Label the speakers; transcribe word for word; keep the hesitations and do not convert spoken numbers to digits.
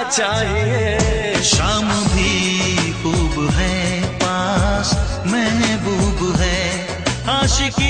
Speaker 1: चाहिए।
Speaker 2: शाम भी खूब है पास महबूब है, आशिकी